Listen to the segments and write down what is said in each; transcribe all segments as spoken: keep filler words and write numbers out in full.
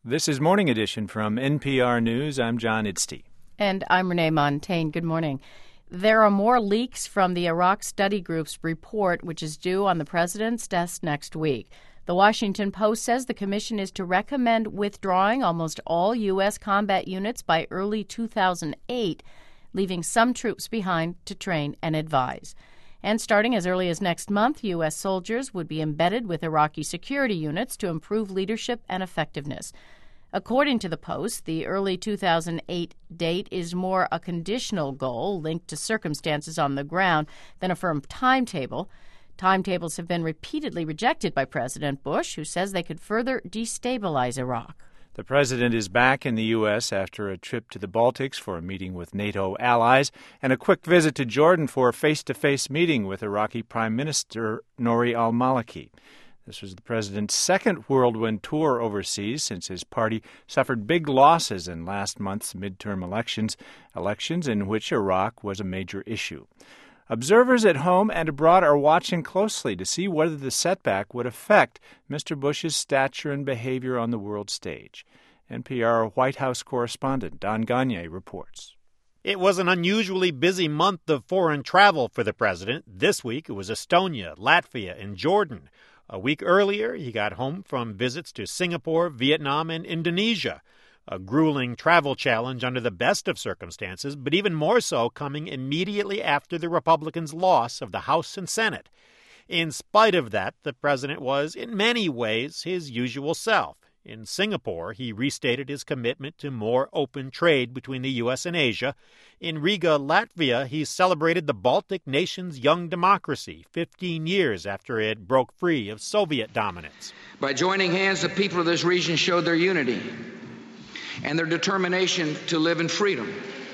This is Morning Edition from N P R News. I'm John Idsty. And I'm Renee Montaigne. Good morning. There are more leaks from the Iraq Study Group's report, which is due on the president's desk next week. The Washington Post says the commission is to recommend withdrawing almost all U S combat units by early two thousand eight, leaving some troops behind to train and advise. And starting as early as next month, U S soldiers would be embedded with Iraqi security units to improve leadership and effectiveness. According to the Post, the early two thousand eight date is more a conditional goal linked to circumstances on the ground than a firm timetable. Timetables have been repeatedly rejected by President Bush, who says they could further destabilize Iraq. The president is back in the U S after a trip to the Baltics for a meeting with NATO allies and a quick visit to Jordan for a face-to-face meeting with Iraqi Prime Minister Nouri al-Maliki. This was the president's second whirlwind tour overseas since his party suffered big losses in last month's midterm elections, elections in which Iraq was a major issue. Observers at home and abroad are watching closely to see whether the setback would affect Mister Bush's stature and behavior on the world stage. N P R White House correspondent Don Gagné reports. It was an unusually busy month of foreign travel for the president. This week it was Estonia, Latvia, and Jordan. A week earlier, he got home from visits to Singapore, Vietnam, and Indonesia. A grueling travel challenge under the best of circumstances, but even more so coming immediately after the Republicans' loss of the House and Senate. In spite of that, the president was, in many ways, his usual self. In Singapore, he restated his commitment to more open trade between the U S and Asia. In Riga, Latvia, he celebrated the Baltic nation's young democracy, fifteen years after it broke free of Soviet dominance. By joining hands, the people of this region showed their unity and their determination to live in freedom.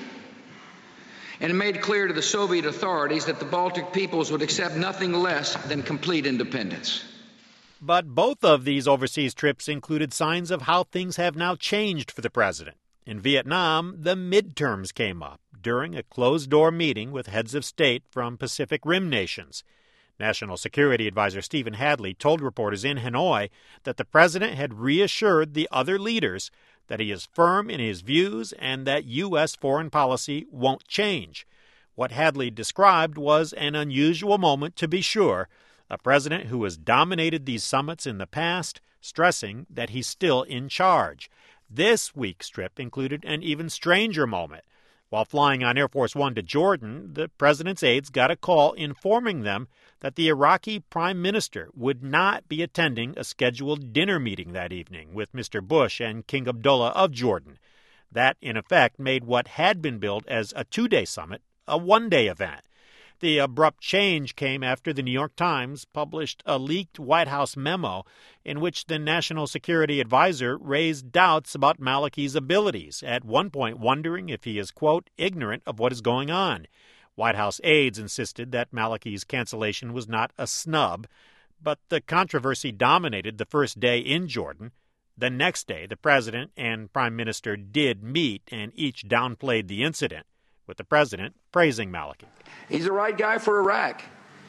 And it made clear to the Soviet authorities that the Baltic peoples would accept nothing less than complete independence. But both of these overseas trips included signs of how things have now changed for the president. In Vietnam, the midterms came up during a closed-door meeting with heads of state from Pacific Rim nations. National Security Advisor Stephen Hadley told reporters in Hanoi that the president had reassured the other leaders that he is firm in his views and that U S foreign policy won't change. What Hadley described was an unusual moment, to be sure, a president who has dominated these summits in the past, stressing that he's still in charge. This week's trip included an even stranger moment. While flying on Air Force One to Jordan, the president's aides got a call informing them that the Iraqi prime minister would not be attending a scheduled dinner meeting that evening with Mister Bush and King Abdullah of Jordan. That, in effect, made what had been billed as a two-day summit a one-day event. The abrupt change came after the New York Times published a leaked White House memo in which the National Security Advisor raised doubts about Maliki's abilities, at one point wondering if he is, quote, ignorant of what is going on. White House aides insisted that Maliki's cancellation was not a snub, but the controversy dominated the first day in Jordan. The next day, the president and prime minister did meet, and each downplayed the incident, with the president praising Maliki. He's the right guy for Iraq.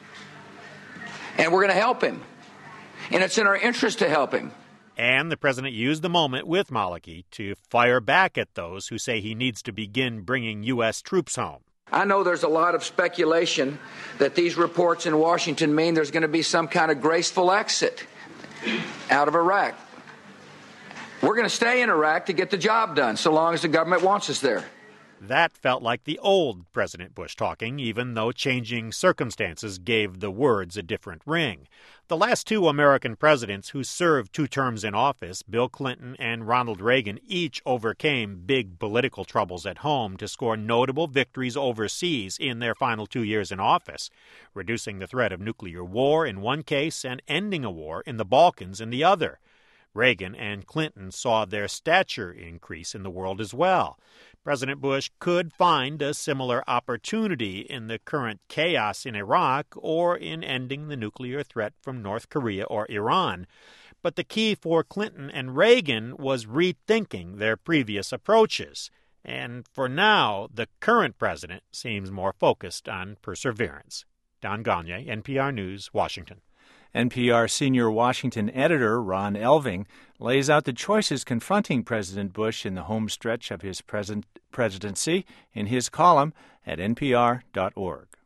And we're going to help him. And it's in our interest to help him. And the president used the moment with Maliki to fire back at those who say he needs to begin bringing U S troops home. I know there's a lot of speculation that these reports in Washington mean there's going to be some kind of graceful exit out of Iraq. We're going to stay in Iraq to get the job done, so long as the government wants us there. That felt like the old President Bush talking, even though changing circumstances gave the words a different ring. The last two American presidents who served two terms in office, Bill Clinton and Ronald Reagan, each overcame big political troubles at home to score notable victories overseas in their final two years in office, reducing the threat of nuclear war in one case and ending a war in the Balkans in the other. Reagan and Clinton saw their stature increase in the world as well. President Bush could find a similar opportunity in the current chaos in Iraq or in ending the nuclear threat from North Korea or Iran. But the key for Clinton and Reagan was rethinking their previous approaches. And for now, the current president seems more focused on perseverance. Don Gagné, N P R News, Washington. N P R senior Washington editor Ron Elving lays out the choices confronting President Bush in the home stretch of his present presidency in his column at N P R dot org.